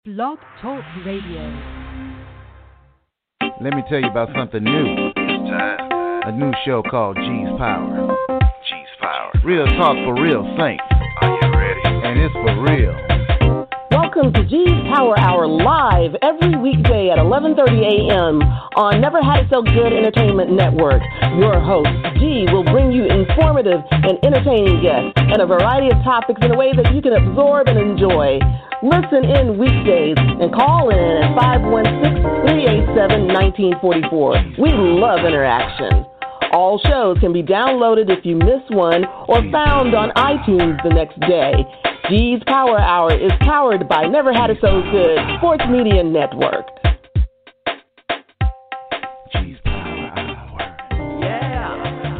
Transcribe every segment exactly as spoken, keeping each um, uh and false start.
Blog Talk Radio. Let me tell you about something new. It's time. A new show called G's Power. G's Power. Real talk for real saints. Are you ready? And it's for real. Welcome to G's Power Hour live every weekday at eleven thirty a.m. on Never Had It So Good Entertainment Network. Your host, G, will bring you informative and entertaining guests and a variety of topics in a way that you can absorb and enjoy. Listen in weekdays and call in at five one six, three eight seven, one nine four four. We love interaction. All shows can be downloaded if you miss one or found on iTunes the next day. G's Power Hour is powered by Never Had It So Good Sports Media Network. G's Power Hour. Yeah.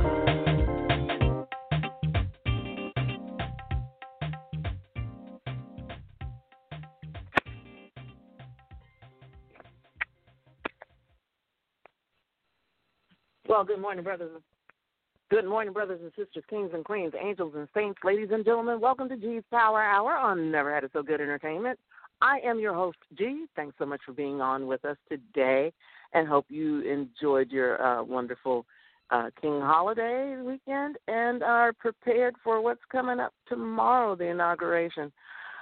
Well, good morning, brothers. Good morning, brothers and sisters, kings and queens, angels and saints, ladies and gentlemen. Welcome to G's Power Hour on Never Had It So Good Entertainment. I am your host, G. Thanks so much for being on with us today, and hope you enjoyed your uh, wonderful uh, King holiday weekend and are prepared for what's coming up tomorrow, the inauguration.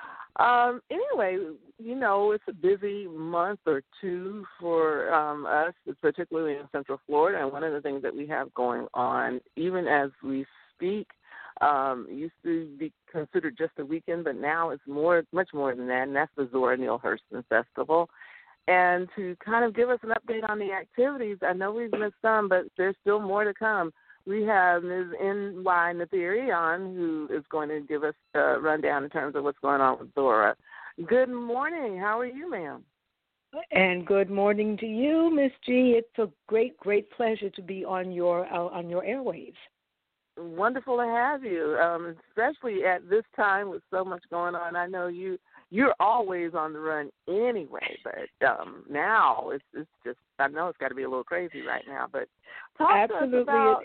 Um, anyway, you know, it's a busy month or two for um, us, particularly in Central Florida. And one of the things that we have going on, even as we speak, um, used to be considered just a weekend, but now it's more, much more than that, and that's the Zora Neale Hurston Festival. And to kind of give us an update on the activities, I know we've missed some, but there's still more to come. We have Miz N Y Nathiri on, who is going to give us a rundown in terms of what's going on with Zora. Good morning. How are you, ma'am? And good morning to you, Miss G. It's a great, great pleasure to be on your uh, on your airwaves. Wonderful to have you, um, especially at this time with so much going on. I know you you're always on the run anyway, but um, now it's it's just I know it's got to be a little crazy right now. But talk Absolutely. to us about.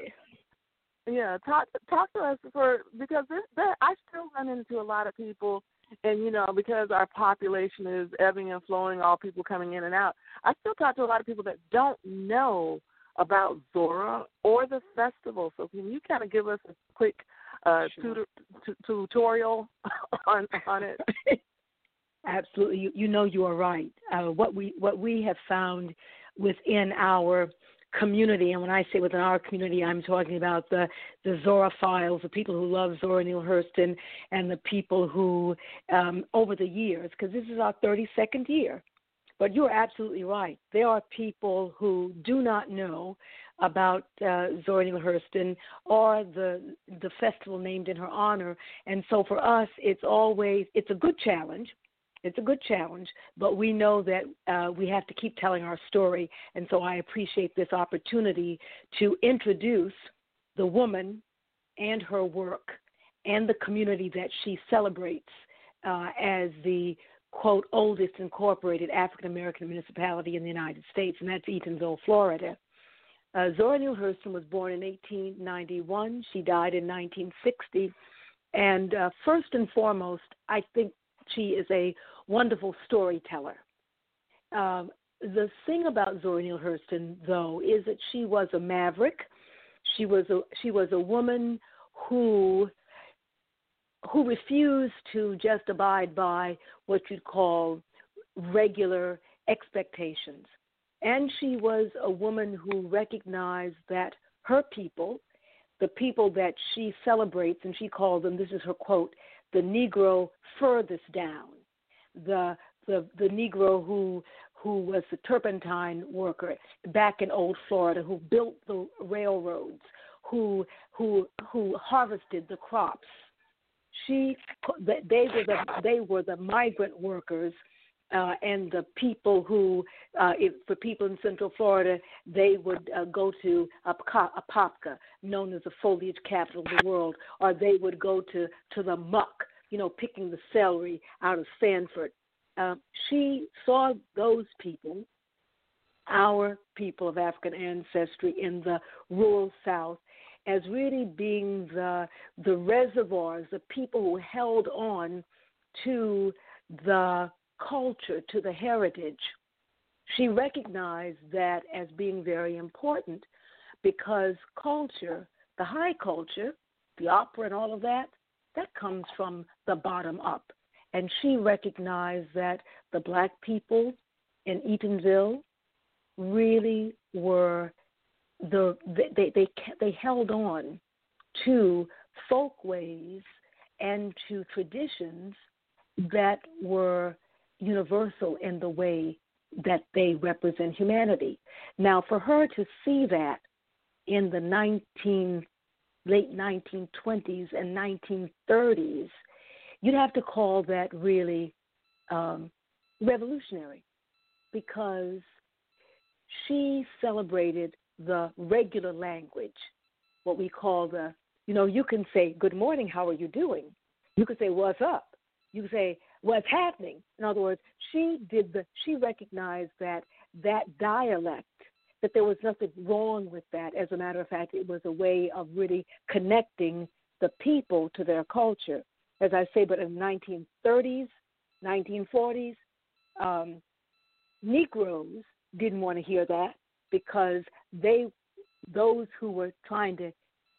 Yeah, talk talk to us for because this, that, I still run into a lot of people, and you know because our population is ebbing and flowing, all people coming in and out. I still talk to a lot of people that don't know about Zora or the festival. So can you kind of give us a quick uh, sure. tutor, t- tutorial on on it? Absolutely, you, you know you are right. Uh, what we what we have found within our community, and when I say within our community, I'm talking about the, the Zora files, the people who love Zora Neale Hurston, and the people who, um, over the years, because this is our thirty-second year, but you're absolutely right. There are people who do not know about uh, Zora Neale Hurston or the the festival named in her honor, and so for us, it's always, it's a good challenge. It's a good challenge, but we know that uh, we have to keep telling our story, and so I appreciate this opportunity to introduce the woman and her work and the community that she celebrates uh, as the, quote, oldest incorporated African-American municipality in the United States, and that's Eatonville, Florida. Uh, Zora Neale Hurston was born in eighteen ninety-one. She died in nineteen sixty, and uh, first and foremost, I think she is a wonderful storyteller. Um, the thing about Zora Neale Hurston, though, is that she was a maverick. She was a she was a woman who who refused to just abide by what you'd call regular expectations. And she was a woman who recognized that her people, the people that she celebrates, and she called them, this is her quote, the Negro furthest down, the the the Negro who who was the turpentine worker back in old Florida, who built the railroads, who who who harvested the crops. She they were the they were the migrant workers. Uh, and the people who, uh, if, for people in Central Florida, they would uh, go to Apopka, known as the foliage capital of the world, or they would go to, to the muck, you know, picking the celery out of Sanford. Uh, she saw those people, our people of African ancestry in the rural South, as really being the the reservoirs, the people who held on to the culture, to the heritage. She recognized that as being very important because culture, the high culture, the opera and all of that, that comes from the bottom up. And she recognized that the black people in Eatonville really were the they they they held on to folkways and to traditions that were universal in the way that they represent humanity. Now, for her to see that in the nineteen late nineteen twenties and nineteen thirties, you'd have to call that really um, revolutionary, because she celebrated the regular language, what we call the, you know, you can say, good morning, how are you doing? You can say, what's up? You can say, what's happening? In other words, she did the, she recognized that that dialect, that there was nothing wrong with that. As a matter of fact, it was a way of really connecting the people to their culture. As I say, but in the nineteen thirties, nineteen forties, um, Negroes didn't want to hear that, because they, those who were trying to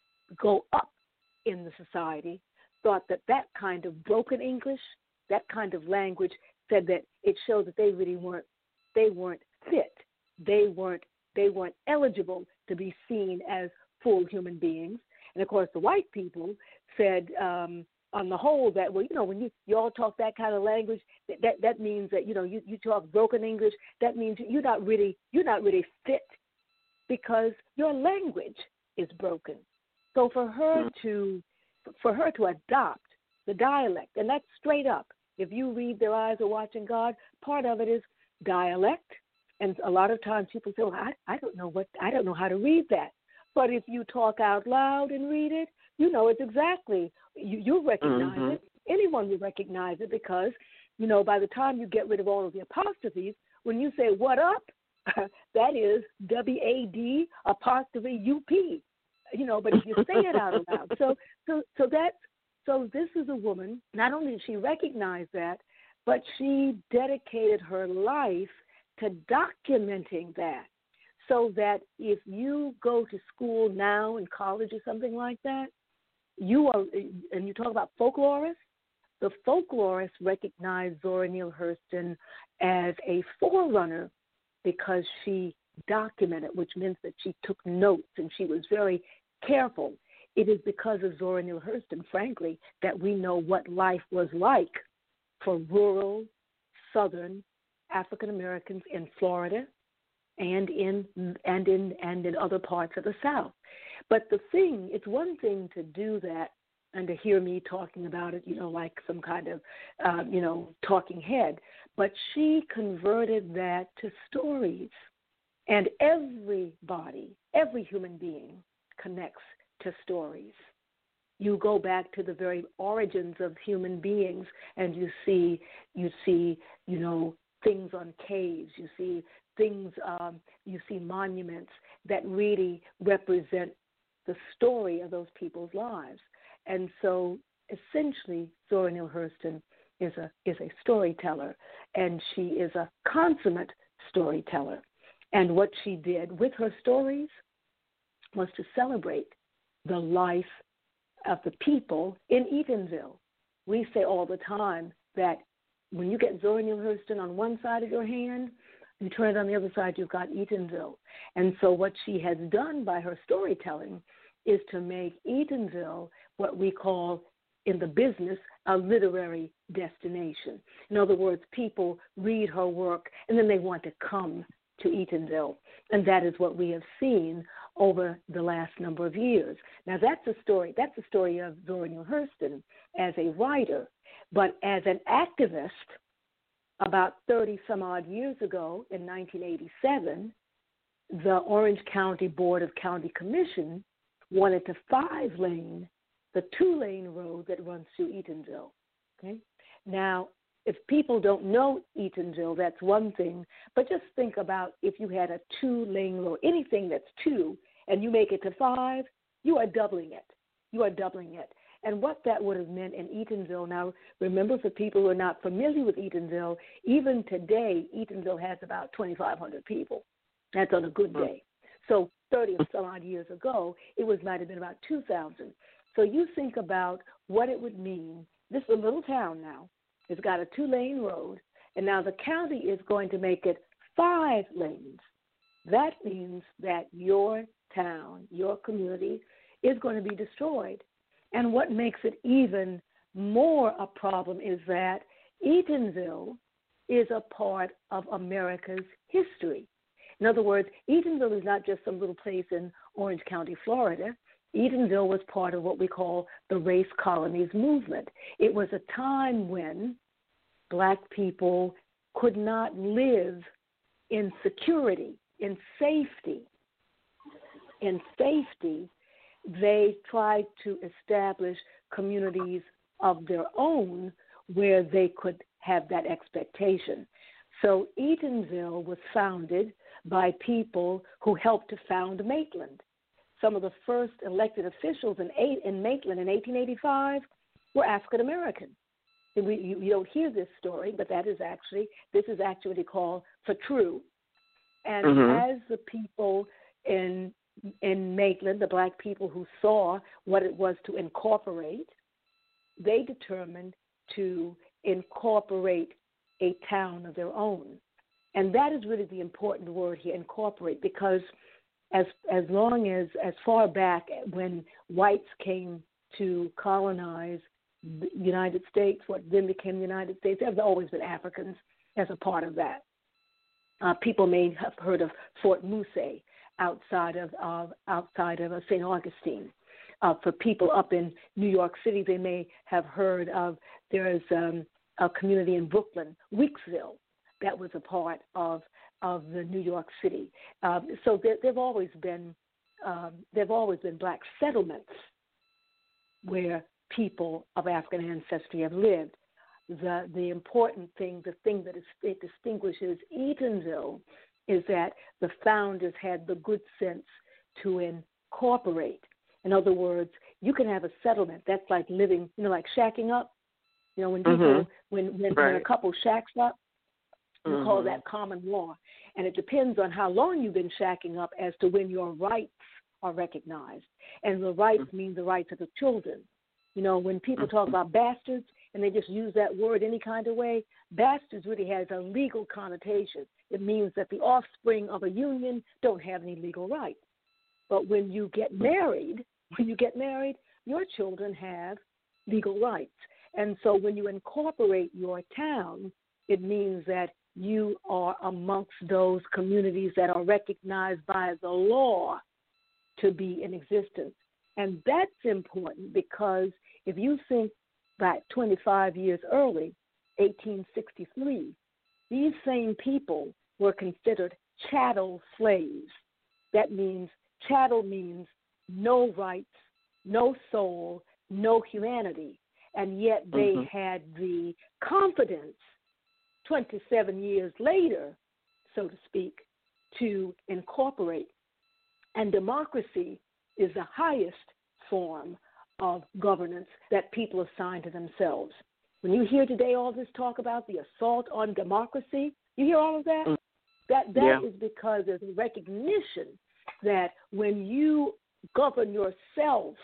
go up in the society, thought that that kind of broken English, that kind of language, said that it showed that they really weren't, they weren't fit, they weren't, they weren't eligible to be seen as full human beings. And of course, the white people said, um, on the whole, that, well, you know, when you, you all talk that kind of language, that, that that means that, you know, you, you talk broken English. That means you're not really you're not really fit, because your language is broken. So for her to for her to adopt the dialect, and that's straight up. If you read Their Eyes Are Watching God, part of it is dialect, and a lot of times people say, well, I, I don't know what I don't know how to read that. But if you talk out loud and read it, you know it's exactly. You, you recognize mm-hmm. it. Anyone will recognize it, because, you know, by the time you get rid of all of the apostrophes, when you say what up, that is W A D apostrophe U P. You know, but if you say it out loud. So so so that's so this is a woman, not only did she recognize that, but she dedicated her life to documenting that. So that if you go to school now in college or something like that, you are, and you talk about folklorists, the folklorists recognize Zora Neale Hurston as a forerunner because she documented, which means that she took notes and she was very careful. It is because of Zora Neale Hurston, frankly, that we know what life was like for rural, southern African Americans in Florida and in and in and in other parts of the South. But the thing, it's one thing to do that and to hear me talking about it, you know, like some kind of, uh, you know, talking head. But she converted that to stories. And everybody, every human being connects to stories. You go back to the very origins of human beings, and you see, you see, you know, things on caves. You see things, um, you see monuments that really represent the story of those people's lives. And so, essentially, Zora Neale Hurston is a is a storyteller, and she is a consummate storyteller. And what she did with her stories was to celebrate the life of the people in Eatonville. We say all the time that when you get Zora Neale Hurston on one side of your hand, you turn it on the other side, you've got Eatonville. And so what she has done by her storytelling is to make Eatonville what we call in the business a literary destination. In other words, people read her work and then they want to come to Eatonville. And that is what we have seen over the last number of years. Now, that's a story. That's the story of Zora Neale Hurston as a writer. But as an activist, about thirty some odd years ago, in nineteen eighty-seven, the Orange County Board of County Commission wanted to five-lane the two-lane road that runs through Eatonville. Okay? Now, if people don't know Eatonville, that's one thing, but just think about if you had a two-lane road, anything that's two, and you make it to five, you are doubling it. You are doubling it. And what that would have meant in Eatonville, now remember, for people who are not familiar with Eatonville, even today, Eatonville has about twenty-five hundred people. That's on a good day. So thirty or some odd years ago, it was might have been about two thousand. So you think about what it would mean. This is a little town now. It's got a two-lane road, and now the county is going to make it five lanes. That means that your town, your community, is going to be destroyed. And what makes it even more a problem is that Eatonville is a part of America's history. In other words, Eatonville is not just some little place in Orange County, Florida. Eatonville was part of what we call the race colonies movement. It was a time when black people could not live in security, in safety. In safety, they tried to establish communities of their own where they could have that expectation. So Eatonville was founded by people who helped to found Maitland. Some of the first elected officials in, in Maitland in eighteen eighty-five were African American. We, you, you don't hear this story, but that is actually, this is actually called for true. And mm-hmm. as the people in in Maitland, the black people who saw what it was to incorporate, they determined to incorporate a town of their own. And that is really the important word here, incorporate, because as as long as, as far back when whites came to colonize the United States, what then became the United States, there have always been Africans as a part of that. Uh, people may have heard of Fort Muse outside of uh, outside of uh, Saint Augustine. Uh, for people up in New York City, they may have heard of, there is um, a community in Brooklyn, Weeksville, that was a part of of the New York City. Um, so there have always been um, there've always been black settlements where people of African ancestry have lived. The the important thing, the thing that is, it distinguishes Eatonville, is that the founders had the good sense to incorporate. In other words, you can have a settlement that's like living, you know, like shacking up. You know, when people, mm-hmm. when when, right. when a couple shacks up, we mm-hmm. call that common law. And it depends on how long you've been shacking up as to when your rights are recognized. And the rights mm-hmm. mean the rights of the children. You know, when people talk about bastards and they just use that word any kind of way, bastards really has a legal connotation. It means that the offspring of a union don't have any legal rights. But when you get married, when you get married, your children have legal rights. And so when you incorporate your town, it means that you are amongst those communities that are recognized by the law to be in existence. And that's important because if you think back twenty-five years early, eighteen sixty-three, these same people were considered chattel slaves. That means, chattel means no rights, no soul, no humanity. And yet they mm-hmm. had the confidence twenty-seven years later, so to speak, to incorporate. And democracy is the highest form of governance that people assign to themselves. When you hear today all this talk about the assault on democracy, you hear all of that? Mm. That that yeah. is because there's a recognition that when you govern yourself,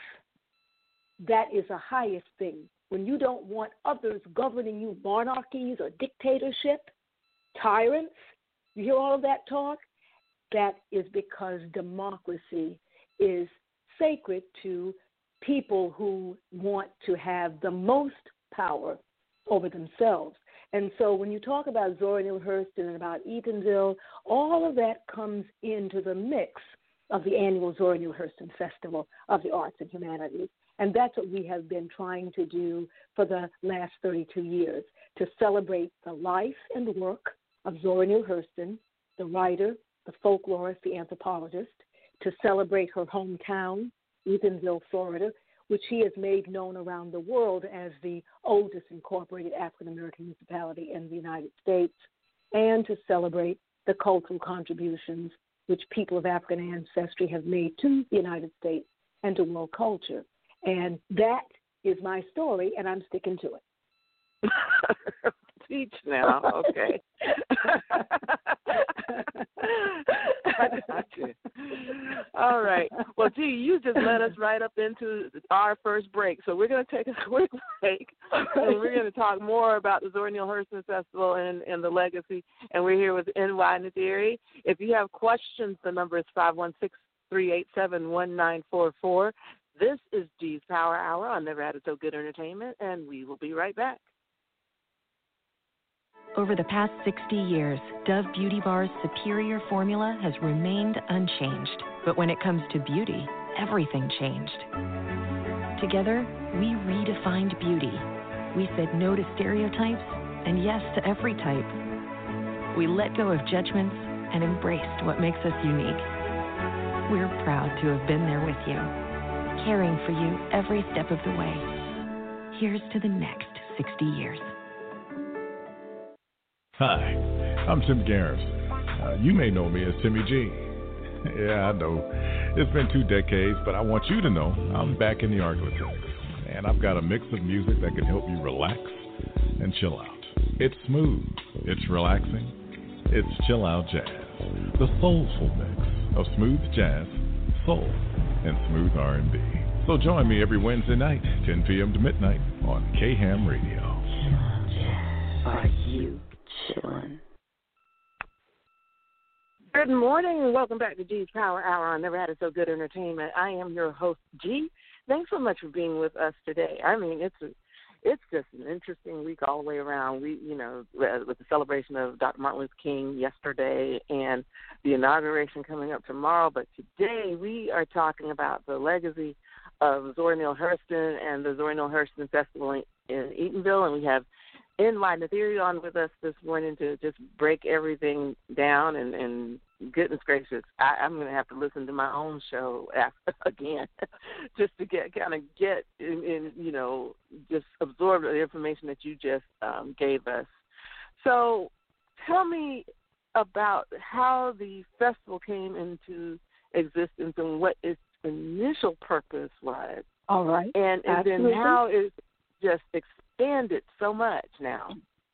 that is the highest thing. When you don't want others governing you, monarchies or dictatorship, tyrants, you hear all of that talk? That is because democracy is sacred to people who want to have the most power over themselves. And so when you talk about Zora Neale Hurston and about Eatonville, all of that comes into the mix of the annual Zora Neale Hurston Festival of the Arts and Humanities. And that's what we have been trying to do for the last thirty-two years, to celebrate the life and work of Zora Neale Hurston, the writer, the folklorist, the anthropologist, to celebrate her hometown, Eatonville, Florida, which she has made known around the world as the oldest incorporated African-American municipality in the United States, and to celebrate the cultural contributions which people of African ancestry have made to the United States and to world culture. And that is my story, and I'm sticking to it. Teach now, okay. I got you. All right. Well, gee, you just led us right up into our first break. So we're going to take a quick break, and we're going to talk more about the Zora Neale Hurston Festival and, and the legacy. And we're here with N Y Nadirri. If you have questions, the number is five one six, three eight seven, one nine four four. This is G's Power Hour on Never Had It So Good Entertainment, and we will be right back. Over the past sixty years, Dove Beauty Bar's superior formula has remained unchanged. But when it comes to beauty, everything changed. Together, we redefined beauty. We said no to stereotypes and yes to every type. We let go of judgments and embraced what makes us unique. We're proud to have been there with you, caring for you every step of the way. Here's to the next sixty years. Hi, I'm Tim Garrison. Uh, you may know me as Timmy G. Yeah, I know. It's been two decades, but I want you to know I'm back in the Arklatex. And I've got a mix of music that can help you relax and chill out. It's smooth, it's relaxing, it's chill out jazz. The soulful mix of smooth jazz, soul, and smooth R and B. So join me every Wednesday night, ten p.m. to midnight on K H A M Radio. Chill out jazz. Are you chillin'? Good morning and welcome back to G's Power Hour on Never Had It So Good Entertainment. I am your host, G. Thanks so much for being with us today. I mean, it's a, it's just an interesting week all the way around. We, you know, with the celebration of Doctor Martin Luther King yesterday and the inauguration coming up tomorrow. But today we are talking about the legacy of Zora Neale Hurston and the Zora Neale Hurston Festival in, in Eatonville, and we have N Y Nadirri on with us this morning to just break everything down. And, and goodness gracious, I, I'm going to have to listen to my own show after, again just to get kind of get in, in, you know, just absorb the information that you just um, gave us. So tell me about how the festival came into existence and what its initial purpose was. All right. And, and then how it just expanded so much now.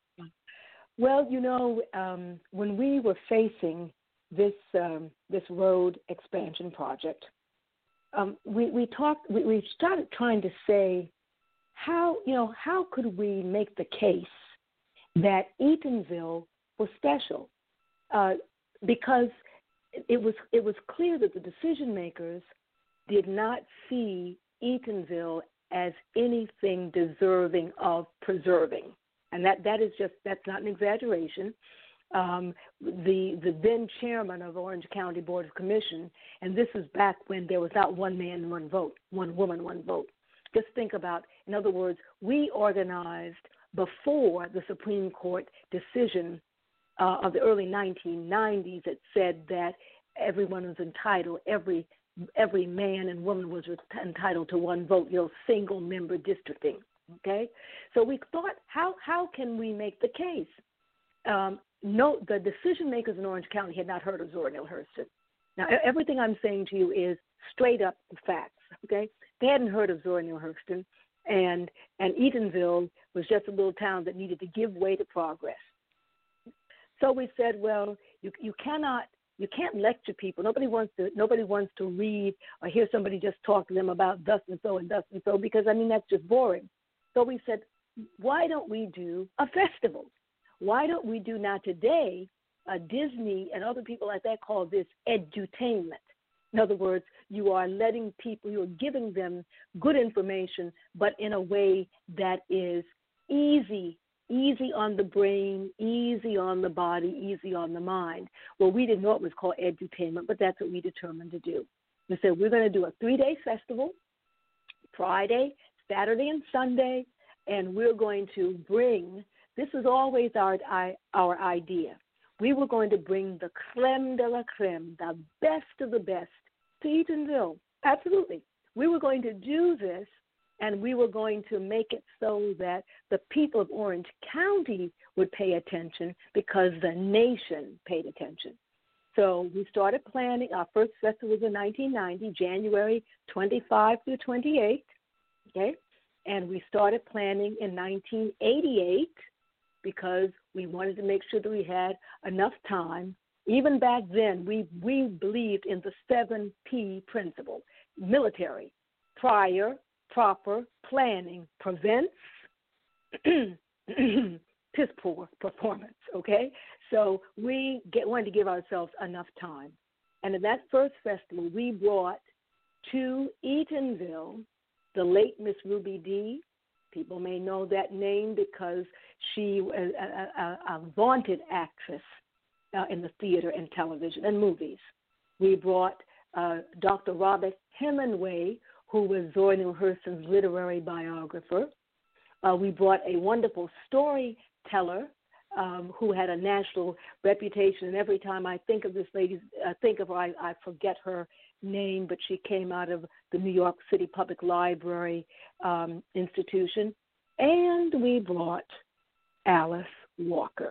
Well, you know, um, when we were facing this um, this road expansion project, um, we we talked. We, we started trying to say how you know how could we make the case that Eatonville was special, uh, because it was it was clear that the decision makers did not see Eatonville as anything deserving of preserving. And that, that is just, that's not an exaggeration. Um, the the then chairman of Orange County Board of Commission, and this is back when there was not one man, one vote, one woman, one vote. Just think about, in other words, we organized before the Supreme Court decision uh, of the early nineteen nineties that said that everyone was entitled, every every man and woman was entitled to one vote, you know, single member districting, okay? So we thought, how how can we make the case? Um, no, the decision makers in Orange County had not heard of Zora Neale Hurston. Now, everything I'm saying to you is straight up facts, okay? They hadn't heard of Zora Neale Hurston, and, and Eatonville was just a little town that needed to give way to progress. So we said, well, you you cannot You can't lecture people. Nobody wants to. Nobody wants to read or hear somebody just talk to them about thus and so and thus and so, because I mean that's just boring. So we said, why don't we do a festival? Why don't we do now today? Uh, Disney and other people like that call this edutainment. In other words, you are letting people, you are giving them good information, but in a way that is easy. Easy on the brain, easy on the body, easy on the mind. Well, we didn't know it was called edutainment, but that's what we determined to do. We said we're going to do a three-day festival, Friday, Saturday, and Sunday, and we're going to bring, this is always our, our idea, we were going to bring the creme de la creme, the best of the best, to Eatonville. Absolutely. We were going to do this, and we were going to make it so that the people of Orange County would pay attention because the nation paid attention. So we started planning. Our first festival was in nineteen ninety, January twenty-fifth through twenty-eighth, okay? And we started planning in nineteen eighty-eight because we wanted to make sure that we had enough time. Even back then, we, we believed in the seven P principle: military, prior, proper, planning, prevents, piss poor performance, okay? So we get, wanted to give ourselves enough time. And in that first festival, we brought to Eatonville the late Miss Ruby Dee. People may know that name because she was a, a, a vaunted actress uh, in the theater and television and movies. We brought uh, Doctor Robert Hemingway, who was Zora Neale Hurston's literary biographer. Uh, we brought a wonderful storyteller um, who had a national reputation. And every time I think of this lady, uh, think of her, I, I forget her name, but she came out of the New York City Public Library um, institution. And we brought Alice Walker.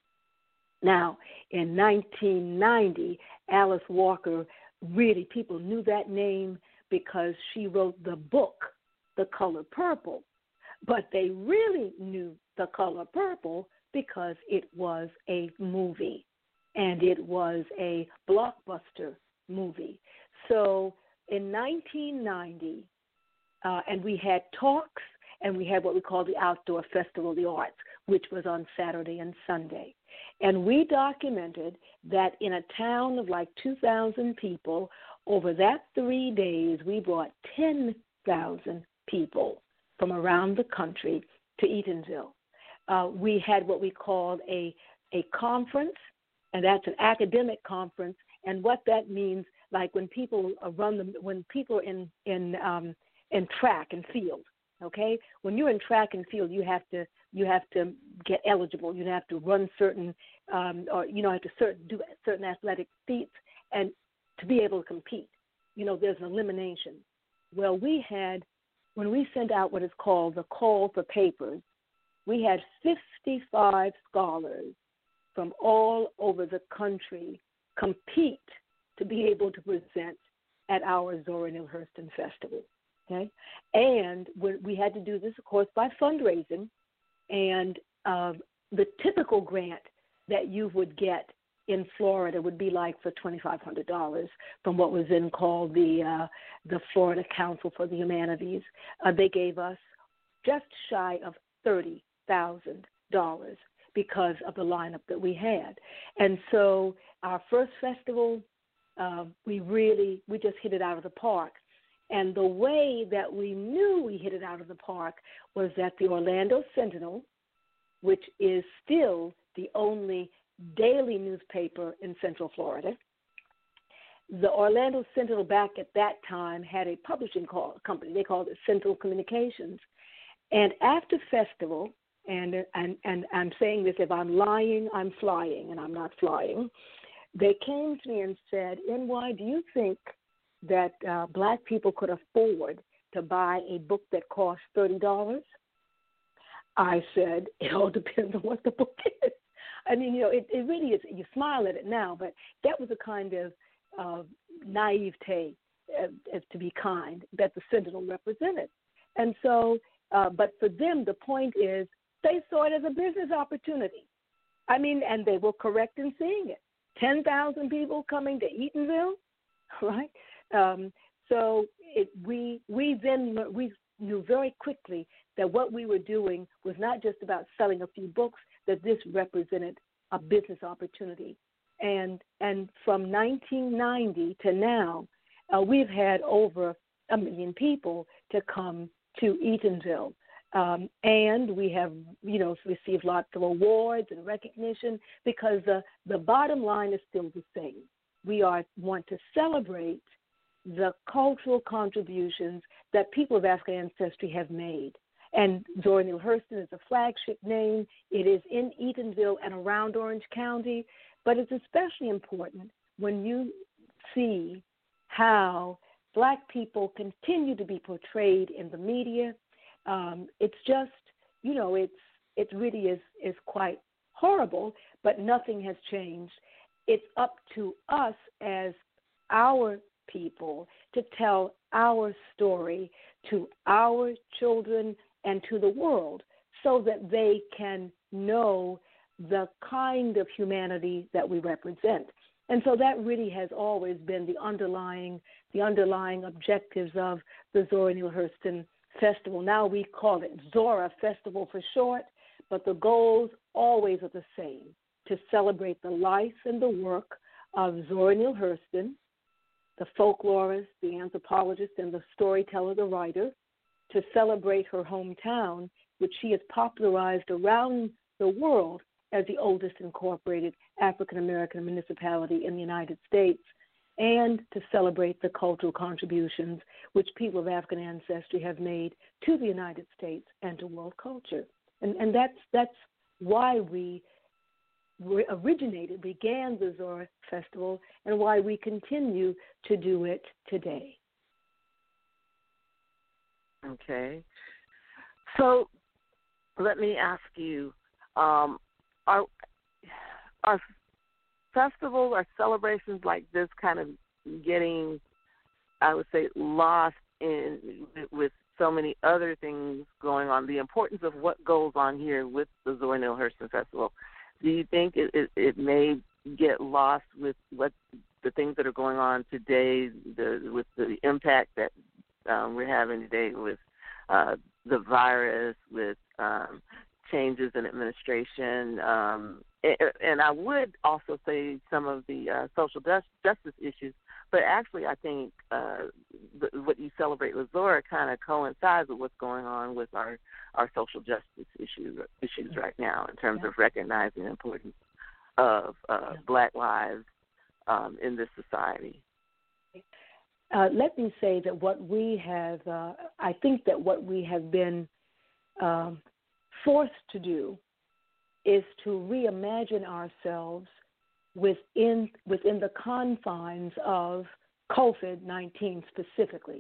Now, in nineteen ninety, Alice Walker, really, people knew that name because she wrote the book, The Color Purple. But they really knew The Color Purple because it was a movie, and it was a blockbuster movie. So in nineteen ninety, uh, and we had talks, and we had what we call the Outdoor Festival of the Arts, which was on Saturday and Sunday. And we documented that in a town of like two thousand people, over that three days, we brought ten thousand people from around the country to Eatonville. Uh, we had what we called a, a conference, and that's an academic conference. And what that means, like when people run them, when people are in in um, in track and field, okay. When you're in track and field, you have to you have to get eligible. You have to run certain, um, or you know, have to certain, do certain athletic feats, and to be able to compete. You know, there's an elimination. Well, we had when we sent out what is called the call for papers, we had fifty-five scholars from all over the country compete to be able to present at our Zora Neale Hurston Festival, okay? And we had to do this, of course, by fundraising, and um, the typical grant that you would get in Florida would be like for twenty-five hundred dollars from what was then called the uh, the Florida Council for the Humanities. Uh, they gave us just shy of thirty thousand dollars because of the lineup that we had. And so our first festival, uh, we really, we just hit it out of the park. And the way that we knew we hit it out of the park was that the Orlando Sentinel, which is still the only daily newspaper in Central Florida, the Orlando Sentinel back at that time had a publishing call, company. They called it Central Communications. And after festival, and, and, and I'm saying this, if I'm lying, I'm flying, and I'm not flying, they came to me and said, N Y, do you think that uh, black people could afford to buy a book that costs thirty dollars? I said, it all depends on what the book is. I mean, you know, it, it really is. You smile at it now, but that was a kind of uh, naivete, uh, uh, to be kind, that the Sentinel represented. And so, uh, but for them, the point is they saw it as a business opportunity. I mean, and they were correct in seeing it. ten thousand people coming to Eatonville, right? Um, so it, we we then we knew very quickly that what we were doing was not just about selling a few books, that this represented a business opportunity. And and from nineteen ninety to now, uh, we've had over a million people to come to Eatonville. Um, and we have, you know, received lots of awards and recognition because the, the bottom line is still the same. We are want to celebrate the cultural contributions that people of African ancestry have made. And Zora Neale Hurston is a flagship name. It is in Eatonville and around Orange County, but it's especially important when you see how black people continue to be portrayed in the media. Um, it's just, you know, it's it really is, is quite horrible, but nothing has changed. It's up to us as our people to tell our story to our children and to the world so that they can know the kind of humanity that we represent. And so that really has always been the underlying the underlying objectives of the Zora Neale Hurston Festival. Now we call it Zora Festival for short, but the goals always are the same, to celebrate the life and the work of Zora Neale Hurston, the folklorist, the anthropologist, and the storyteller, the writer, to celebrate her hometown, which she has popularized around the world as the oldest incorporated African-American municipality in the United States, and to celebrate the cultural contributions which people of African ancestry have made to the United States and to world culture. And, and that's, that's why we originated, began the Zora Festival, and why we continue to do it today. Okay. So let me ask you, um, are, are festivals, are celebrations like this kind of getting, I would say, lost in with so many other things going on, the importance of what goes on here with the Zora Neale Hurston Festival? Do you think it, it, it may get lost with what the things that are going on today, the, with the impact that um, we're having today with uh, the virus, with um, changes in administration, um, and, and I would also say some of the uh, social justice issues, but actually I think uh, the, what you celebrate with Zora kind of coincides with what's going on with our, our social justice issues issues right now in terms yeah. of recognizing the importance of uh, yeah. Black lives um, in this society. Uh, let me say that what we have, uh, I think that what we have been um, forced to do is to reimagine ourselves within within the confines of COVID nineteen specifically.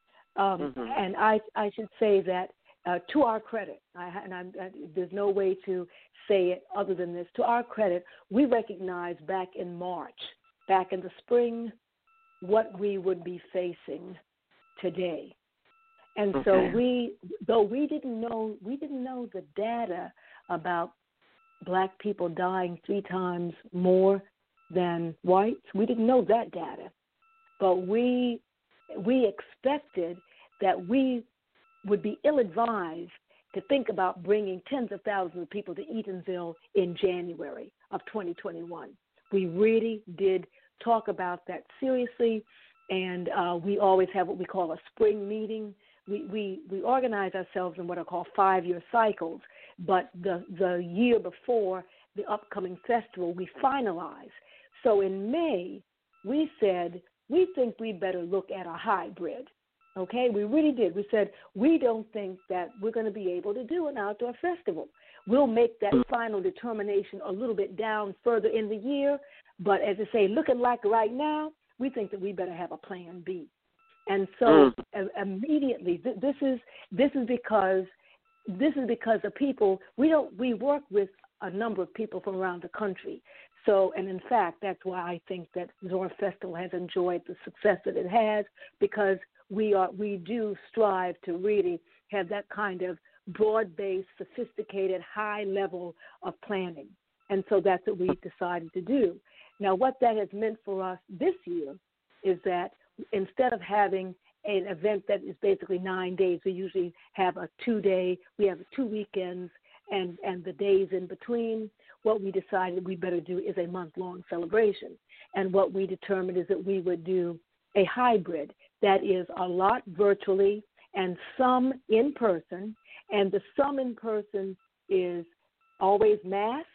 Um, mm-hmm. And I, I should say that uh, to our credit, I, and I'm, I, there's no way to say it other than this, to our credit, we recognized back in March, back in the spring, what we would be facing today. And okay. so we, though we didn't know, we didn't know the data about Black people dying three times more than whites. We didn't know that data, but we we expected that we would be ill-advised to think about bringing tens of thousands of people to Eatonville in January of twenty twenty-one. We really did talk about that seriously, and uh, we always have what we call a spring meeting. We, we we organize ourselves in what are called five-year cycles, but the, the year before the upcoming festival, we finalize. So in May, we said, we think we better look at a hybrid, okay? We really did. We said, we don't think that we're going to be able to do an outdoor festival. We'll make that final determination a little bit down further in the year, but as I say, looking like right now, we think that we better have a plan B. And so mm. uh, immediately, th- this is this is because this is because the people we don't we work with a number of people from around the country. So, and in fact, that's why I think that Zora Festival has enjoyed the success that it has, because we are we do strive to really have that kind of broad-based, sophisticated, high level of planning. And so that's what we decided to do. Now, what that has meant for us this year is that instead of having an event that is basically nine days, we usually have a two-day, we have two weekends and, and the days in between. What we decided we better do is a month-long celebration. And what we determined is that we would do a hybrid, that is a lot virtually and some in person. And the some in person is always masked,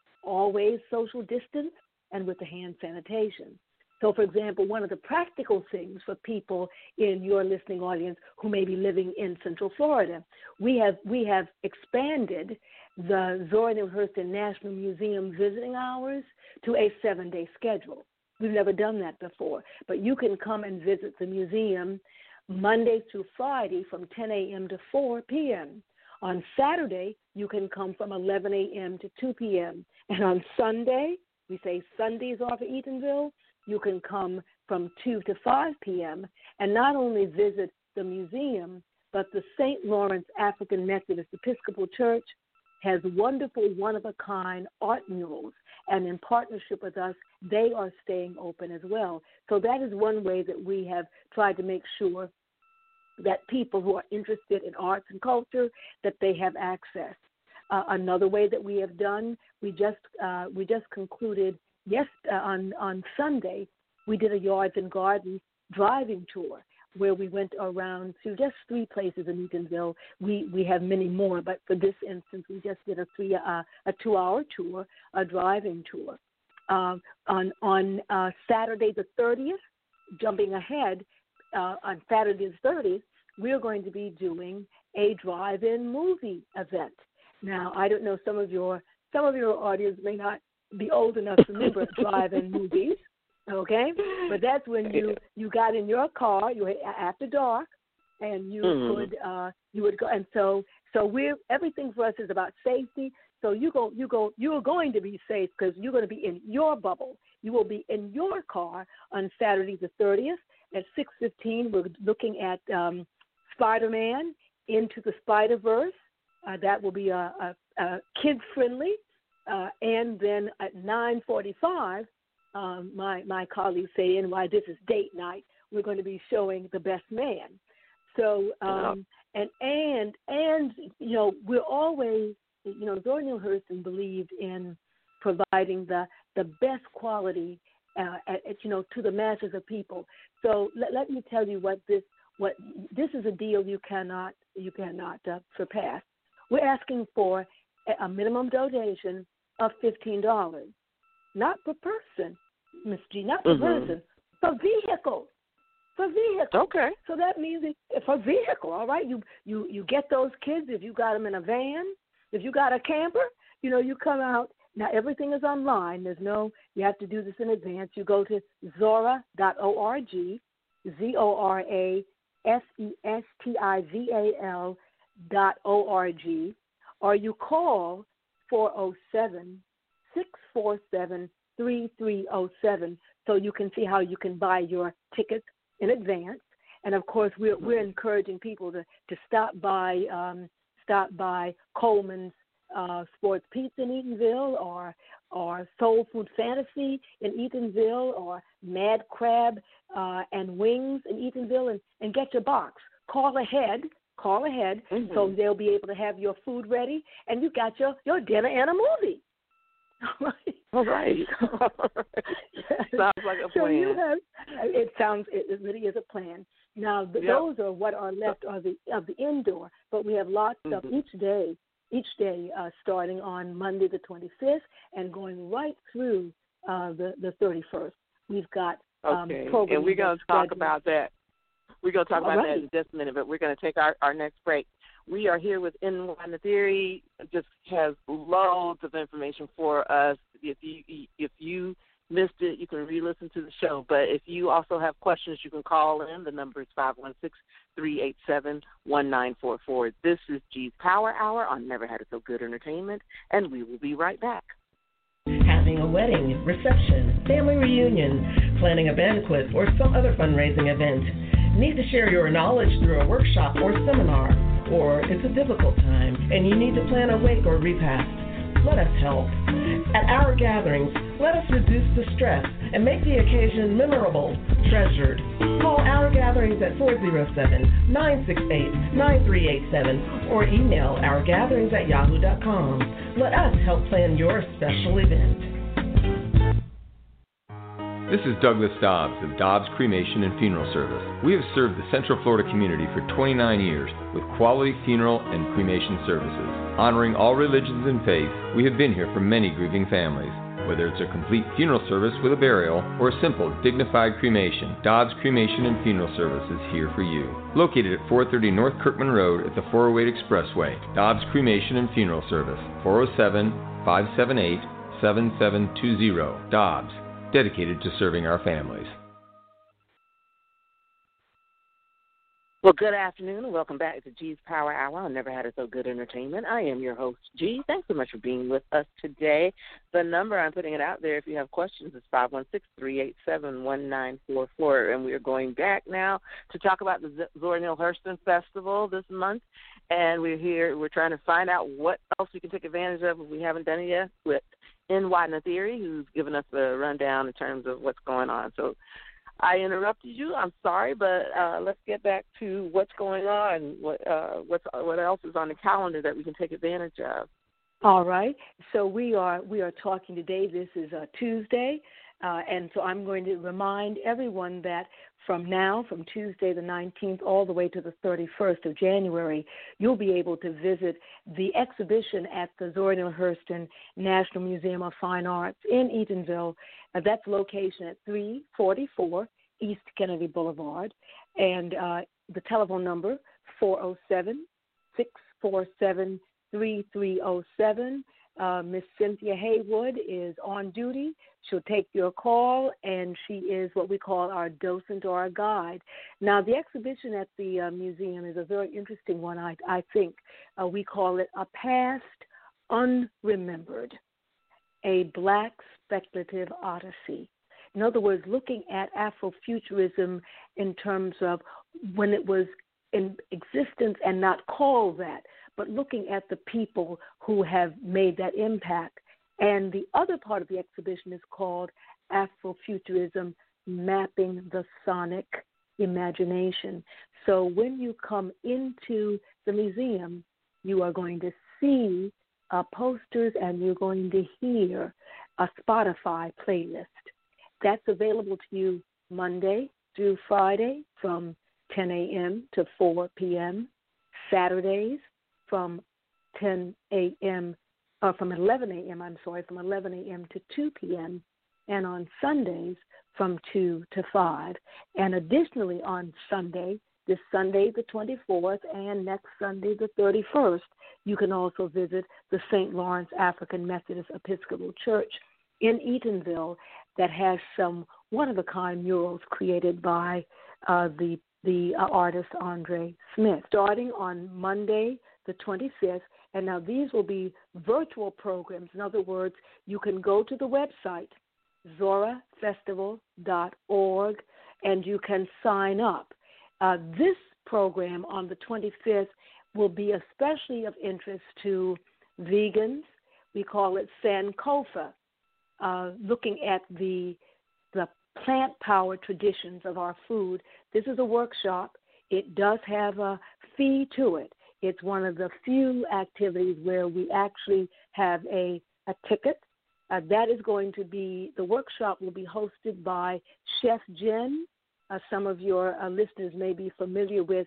always social distance, and with the hand sanitation. So, for example, one of the practical things for people in your listening audience who may be living in Central Florida, we have we have expanded the Zora Neale Hurston National Museum visiting hours to a seven-day schedule. We've never done that before, but you can come and visit the museum Monday through Friday from ten a.m. to four p.m. On Saturday, you can come from eleven a.m. to two p.m. And on Sunday, we say Sundays are for Eatonville, you can come from two to five p.m. and not only visit the museum, but the Saint Lawrence African Methodist Episcopal Church has wonderful, one-of-a-kind art murals, and in partnership with us, they are staying open as well. So that is one way that we have tried to make sure that people who are interested in arts and culture, that they have access. Uh, another way that we have done, we just uh, we just concluded yes uh, on on Sunday, we did a Yards and Gardens driving tour where we went around to just three places in Eatonville. We we have many more, but for this instance, we just did a three uh, a two-hour tour, a driving tour. Uh, on on uh, Saturday the thirtieth, jumping ahead, uh, on Saturday the thirtieth, we're going to be doing a drive-in movie event. Now, I don't know, some of your some of your audience may not be old enough to remember drive-in movies. Okay, but that's when you, you got in your car, you were after dark, and you mm. could uh, you would go, and so so we're everything for us is about safety. So you go you go you are going to be safe because you're going to be in your bubble. You will be in your car on Saturday the thirtieth at six fifteen. We're looking at um, Spider-Man Into the Spider-Verse. Uh, that will be a, a, a kid friendly, uh, and then at nine forty-five. Um, my my colleagues say, and why this is date night, we're going to be showing The Best Man. So um, and and and you know we're always you know Zora Neale Hurston believed in providing the the best quality uh, at, at, you know to the masses of people. So let, let me tell you what this what this is a deal you cannot you cannot uh, surpass. We're asking for a, a minimum donation of fifteen dollars. Not per person, Miss G, not per mm-hmm. person, for vehicle, for vehicle. Okay. So that means it, for vehicle, all right? You, you you get those kids, if you got them in a van, if you got a camper, you know, you come out. Now, everything is online. There's no, you have to do this in advance. You go to zora dot org, Z O R A S E S T I V A L dot O R G, or you call four oh seven, six four seven, three three oh seven so you can see how you can buy your tickets in advance. And of course, we're we're encouraging people to, to stop by um, stop by Coleman's uh, Sports Pizza in Eatonville, or or Soul Food Fantasy in Eatonville, or Mad Crab uh, and Wings in Eatonville, and, and get your box. Call ahead. Call ahead, mm-hmm. so they'll be able to have your food ready, and you got your, your dinner and a movie. All right. All right. Sounds like a plan. So you have, it sounds, it really is a plan. Now, the, yep. those are what are left of the of the indoor, but we have lots mm-hmm. of each day, each day uh, starting on Monday the twenty-fifth and going right through uh, the, the thirty-first. We've got um, okay. programs. And we're going to talk scheduled. about that. We're going to talk about right. that in just a minute, but we're going to take our, our next break. We are here with N-Line The Theory. It just has loads of information for us. If you if you missed it, you can re-listen to the show. But if you also have questions, you can call in. The number is five one six, three eight seven, one nine four four. This is G's Power Hour on Never Had It So Good Entertainment, and we will be right back. Having a wedding, reception, family reunion, planning a banquet, or some other fundraising event. Need to share your knowledge through a workshop or seminar, or it's a difficult time and you need to plan a wake or repast. Let us help. At our gatherings, let us reduce the stress and make the occasion memorable, treasured. Call our gatherings at four oh seven, nine six eight, nine three eight seven or email ourgatherings at yahoo dot com. Let us help plan your special event. This is Douglas Dobbs of Dobbs Cremation and Funeral Service. We have served the Central Florida community for twenty-nine years with quality funeral and cremation services. Honoring all religions and faiths, we have been here for many grieving families. Whether it's a complete funeral service with a burial or a simple, dignified cremation, Dobbs Cremation and Funeral Service is here for you. Located at four thirty North Kirkman Road at the four oh eight Expressway, Dobbs Cremation and Funeral Service, four oh seven, five seven eight, seven seven two zero. Dobbs, dedicated to serving our families. Well, good afternoon and welcome back to G's Power Hour on Never Had It So Good Entertainment. I am your host, G. Thanks so much for being with us today. The number, I'm putting it out there if you have questions, is five one six, three eight seven, one nine four four. And we are going back now to talk about the Zora Neale Hurston Festival this month. And we're here, we're trying to find out what else we can take advantage of if we haven't done it yet with N Y Nathiri, who's given us a rundown in terms of what's going on. So I interrupted you. I'm sorry, but uh, let's get back to what's going on. What uh, what's what else is on the calendar that we can take advantage of? All right. So we are we are talking today. This is a Tuesday, uh, and so I'm going to remind everyone that from now, from Tuesday the nineteenth all the way to the thirty-first of January, you'll be able to visit the exhibition at the Zora Neale Hurston National Museum of Fine Arts in Eatonville. Uh, that's location at three forty-four East Kennedy Boulevard, and uh, the telephone number four oh seven, six four seven, three three oh seven. Uh, Miss Cynthia Haywood is on duty. She'll take your call, and she is what we call our docent or our guide. Now, the exhibition at the uh, museum is a very interesting one, I, I think. Uh, we call it A Past Unremembered, a Black Speculative Odyssey. In other words, looking at Afrofuturism in terms of when it was in existence and not called that, but looking at the people who have made that impact. And the other part of the exhibition is called Afrofuturism, Mapping the Sonic Imagination. So when you come into the museum, you are going to see uh, posters and you're going to hear a Spotify playlist. That's available to you Monday through Friday from ten a.m. to four p.m., Saturdays from ten a.m. or from eleven a.m. I'm sorry, from eleven a.m. to two p.m. and on Sundays from two to five. And additionally on Sunday, this Sunday the twenty-fourth and next Sunday the thirty-first, you can also visit the Saint Lawrence African Methodist Episcopal Church in Eatonville that has some one-of-a-kind murals created by uh, the the uh, artist Andre Smith, starting on Monday the twenty-fifth. And now these will be virtual programs. In other words, you can go to the website, zora festival dot org, and you can sign up. Uh, this program on the twenty-fifth will be especially of interest to vegans. We call it Sankofa, uh, looking at the the plant-powered traditions of our food. This is a workshop. It does have a fee to it. It's one of the few activities where we actually have a, a ticket. Uh, that is going to be, the workshop will be hosted by Chef Jen. Uh, some of your uh, listeners may be familiar with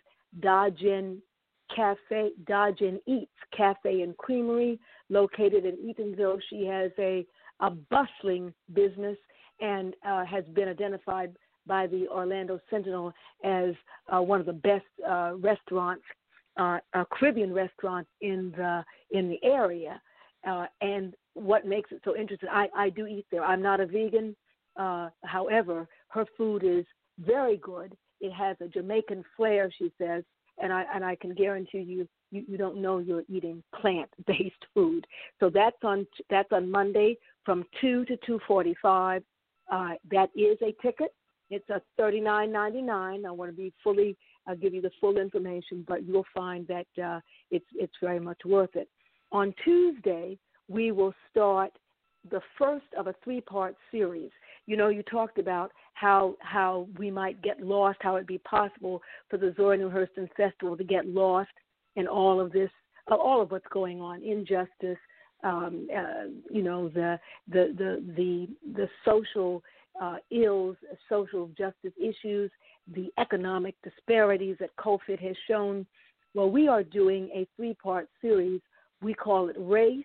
Da-Jen Cafe, Da-Jen Eats Cafe and Creamery, located in Eatonville. She has a, a bustling business and uh, has been identified by the Orlando Sentinel as uh, one of the best uh, restaurants, uh, uh, Caribbean restaurants in the in the area. Uh, and what makes it so interesting, I, I do eat there. I'm not a vegan. Uh, however, her food is very good. It has a Jamaican flair, she says, and I and I can guarantee you, you, you don't know you're eating plant-based food. So that's on that's on Monday from two to two forty-five. Uh, that is a ticket. It's a thirty-nine ninety-nine. I want to be fully, I'll give you the full information, but you'll find that uh, it's it's very much worth it. On Tuesday, we will start the first of a three-part series. You know, you talked about how how we might get lost, how it'd be possible for the Zora Neale Hurston Festival to get lost in all of this, uh, all of what's going on, injustice, um, uh, you know, the the the the, the social uh, ills, social justice issues, the economic disparities that COVID has shown. Well, we are doing a three-part series. We call it Race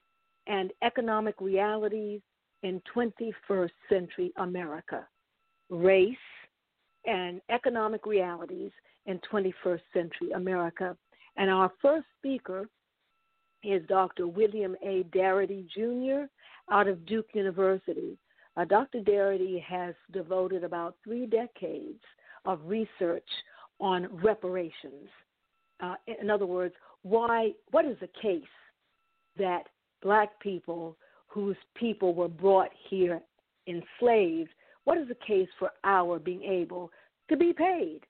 and Economic Realities in twenty-first Century America. Race and Economic Realities in twenty-first Century America. And our first speaker is Doctor William A. Darity, Junior out of Duke University. Uh, Doctor Darity has devoted about three decades of research on reparations. Uh, in other words, why? What is the case that black people whose people were brought here enslaved, what is the case for our being able to be paid?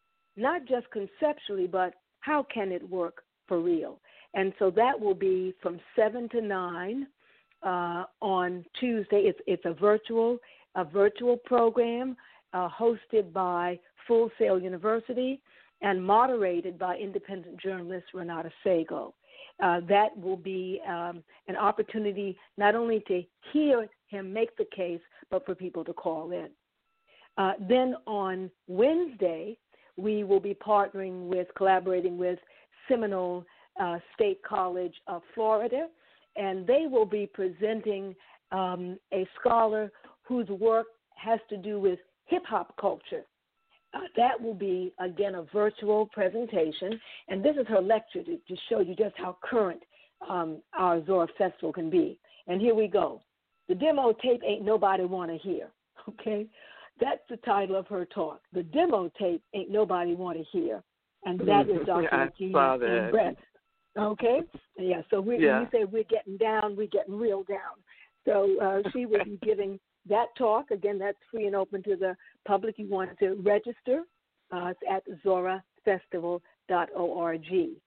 Not just conceptually, but how can it work for real? And so that will be from seven to nine uh, on Tuesday. It's it's a virtual a virtual program uh, hosted by Full Sail University and moderated by independent journalist Renata Sago. Uh, that will be um, an opportunity not only to hear him make the case, but for people to call in. Uh, then on Wednesday, we will be partnering with, collaborating with Seminole uh, State College of Florida, and they will be presenting um, a scholar whose work has to do with hip-hop culture. Uh, that will be, again, a virtual presentation, and this is her lecture to, to show you just how current um, our Zora Festival can be. And here we go. The demo tape ain't nobody want to hear, okay? That's the title of her talk. The demo tape ain't nobody want to hear, and that is Doctor Regina Brett. Okay? Yeah, so we, yeah. when we say we're getting down, we're getting real down. So uh, she will be giving that talk. Again, that's free and open to the public. You want to register. Uh, it's at zora festival dot org.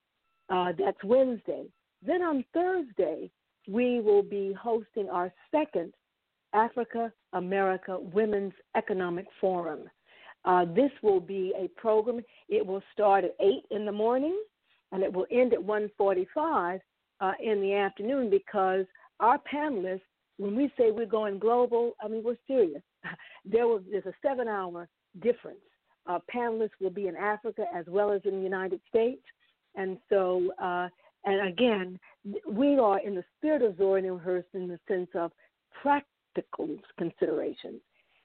Uh, that's Wednesday. Then on Thursday, we will be hosting our second Africa America Women's Economic Forum. Uh, this will be a program. It will start at eight in the morning, and it will end at one forty-five uh, in the afternoon, because our panelists, when we say we're going global, I mean, we're serious. There will, there's a seven-hour difference. Uh, panelists will be in Africa as well as in the United States. And so, uh, and again, we are in the spirit of Zora Neale Hurston in the sense of practical considerations.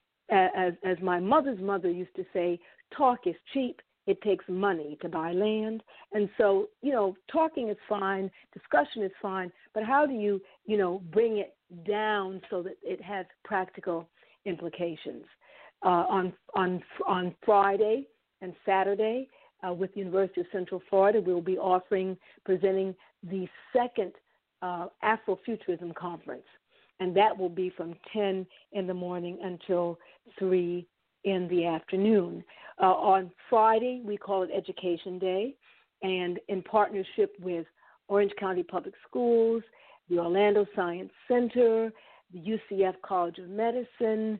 As, as my mother's mother used to say, talk is cheap. It takes money to buy land. And so, you know, talking is fine, discussion is fine, but how do you, you know, bring it down so that it has practical implications? Uh, on on on Friday and Saturday, uh, with the University of Central Florida, we will be offering, presenting the second uh, Afrofuturism Conference, and that will be from ten in the morning until three in the afternoon. Uh, on Friday, we call it Education Day, and in partnership with Orange County Public Schools, the Orlando Science Center, the U C F College of Medicine,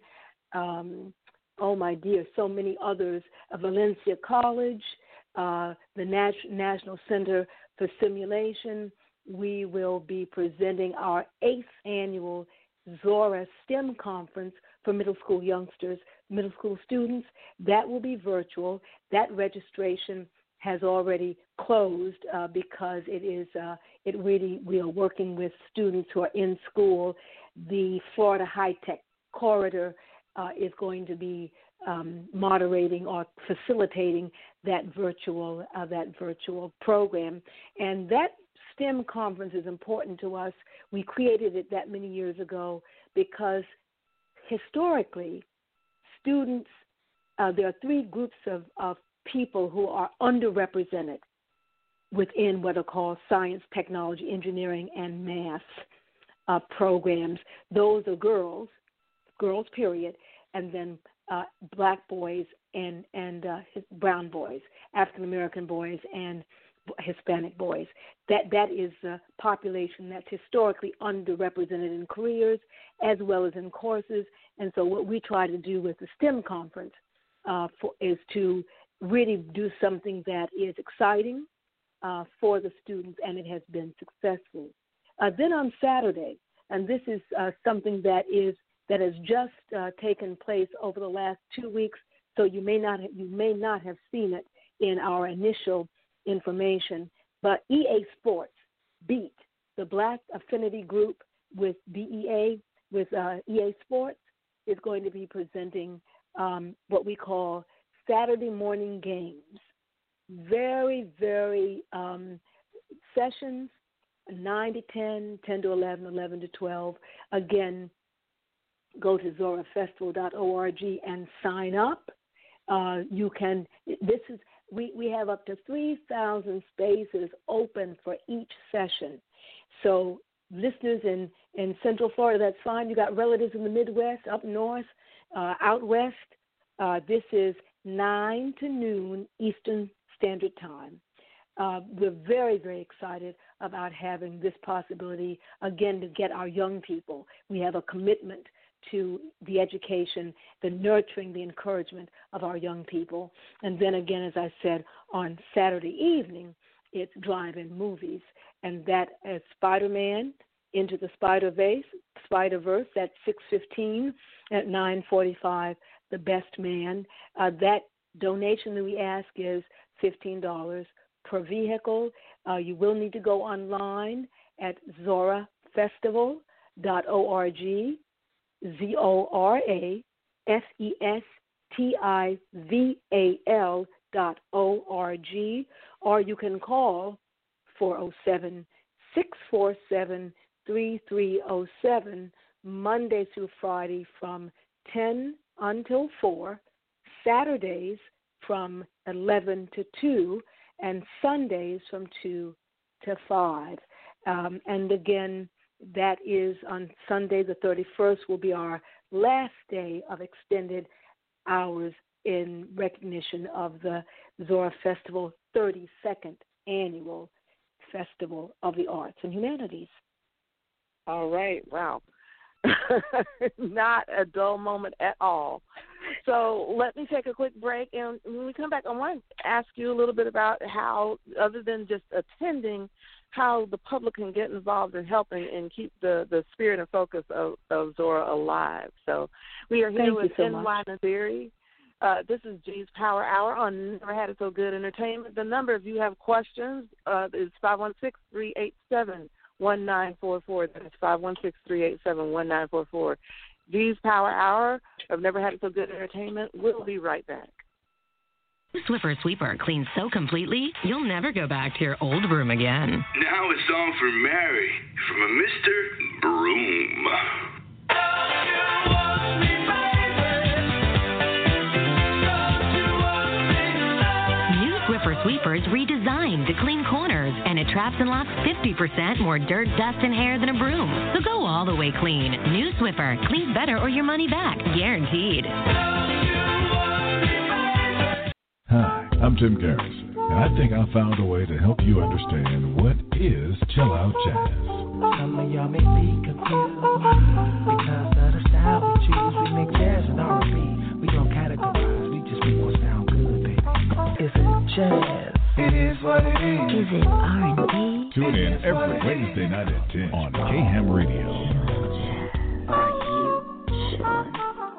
um, oh my dear, so many others, uh, Valencia College, uh, the Nat- National Center for Simulation, we will be presenting our eighth annual Zora STEM Conference for middle school youngsters, middle school students. That will be virtual. That registration has already closed uh, because it is, uh, it really, we are working with students who are in school. The Florida High Tech Corridor uh, is going to be um, moderating or facilitating that virtual, uh, that virtual program. And that STEM conference is important to us. We created it that many years ago because historically, students, uh, there are three groups of, of people who are underrepresented within what are called science, technology, engineering, and math uh, programs. Those are girls, girls, period, and then uh, black boys and, and uh, brown boys, African-American boys, and Hispanic boys. That that is a population that's historically underrepresented in careers as well as in courses. And so what we try to do with the STEM conference uh, for, is to really do something that is exciting uh, for the students, and it has been successful. Uh, then on Saturday, and this is uh, something that is that has just uh, taken place over the last two weeks, so you may not have, you may not have seen it in our initial information, but E A Sports, BEAT, the Black Affinity Group with B E A, with uh, E A Sports, is going to be presenting um, what we call Saturday morning games. Very, very um, sessions, nine to ten, ten to eleven, eleven to twelve. Again, go to zora festival dot org and sign up. Uh, you can, this is, we, we have up to three thousand spaces open for each session. So listeners in, in Central Florida, that's fine. You got relatives in the Midwest, up north, uh, out west. Uh, this is nine to noon Eastern Standard Time. Uh, we're very, very excited about having this possibility, again, to get our young people. We have a commitment to the education, the nurturing, the encouragement of our young people. And then again, as I said, on Saturday evening, it's drive-in movies. And that is Spider-Man, Into the Spider-Verse, Spider-Verse, that's six fifteen at nine forty-five, The Best Man. Uh, that donation that we ask is fifteen dollars per vehicle. Uh, you will need to go online at zora festival dot org, Z O R A F E S T I V A L dot O R G, or you can call four oh seven, six four seven, three three oh seven Monday through Friday from ten until four, Saturdays from eleven to two, and Sundays from two to five. Um, and again, that is on Sunday the thirty-first will be our last day of extended hours in recognition of the Zora Festival thirty-second Annual Festival of the Arts and Humanities. All right. Wow. Not a dull moment at all. So let me take a quick break, and when we come back, I want to ask you a little bit about how, other than just attending, how the public can get involved in helping and keep the, the spirit and focus of, of Zora alive. So we are here Thank with so N Y Nathiri. Uh, this is G's Power Hour on Never Had It So Good Entertainment. The number, if you have questions, uh, is five one six, three eight seven, one nine four four. That is five one six, three eight seven, one nine four four. G's Power Hour of Never Had It So Good Entertainment. We'll be right back. Swiffer Sweeper cleans so completely, you'll never go back to your old broom again. Now it's on for Mary from a Mister Broom. New Swiffer Sweepers redesigned to clean corners, and it traps and locks fifty percent more dirt, dust, and hair than a broom. So go all the way clean. New Swiffer. Cleans better or your money back. Guaranteed. Hi, I'm Tim Garrison, and I think I found a way to help you understand what is chill out jazz. Some of y'all may be confused because of the style we choose. We make jazz and R and B. We don't categorize, we just make what sound good, baby. Is it jazz? It is what it is. Is it R and B? Tune in every Wednesday night at ten on K-Ham Radio. Are you chillin'?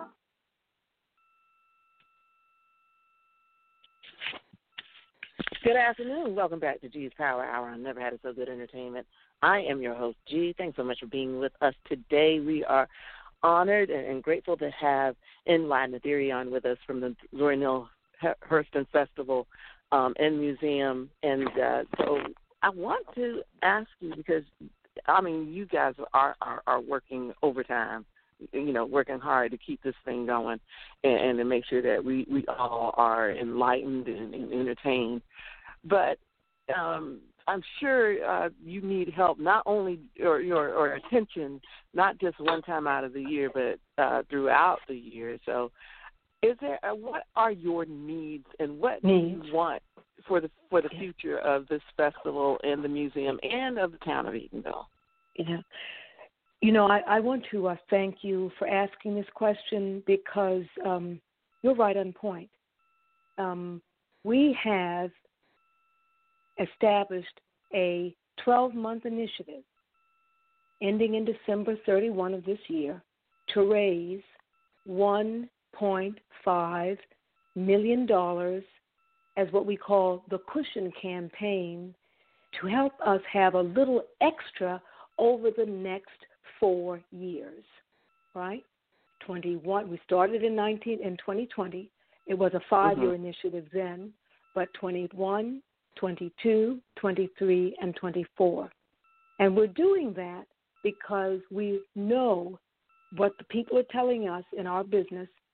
Good afternoon. Welcome back to G's Power Hour on Never Had It So Good Entertainment. I am your host, G. Thanks so much for being with us today. We are honored and grateful to have N Y Nathiri on with us from the Zora Neale Hurston Festival um, and Museum. And uh, so I want to ask you, because, I mean, you guys are, are, are working overtime, you know, working hard to keep this thing going and, and to make sure that we, we all are enlightened and, and entertained. But um, I'm sure uh, you need help, not only or, or, or attention, not just one time out of the year, but uh, throughout the year. So, is there uh, what are your needs, and what needs. do you want for the for the future of this festival and the museum and of the town of Eatonville? Yeah. You know, I, I want to uh, thank you for asking this question, because um, you're right on point. Um, we have established a twelve-month initiative ending in December thirty-first of this year to raise one point five million dollars as what we call the Cushion Campaign, to help us have a little extra over the next four years, right? twenty-one. We started in nineteen in twenty twenty. It was a five-year mm-hmm. initiative then, but twenty-one, twenty-two, twenty-three, and twenty-four. And we're doing that because we know what the people are telling us in our business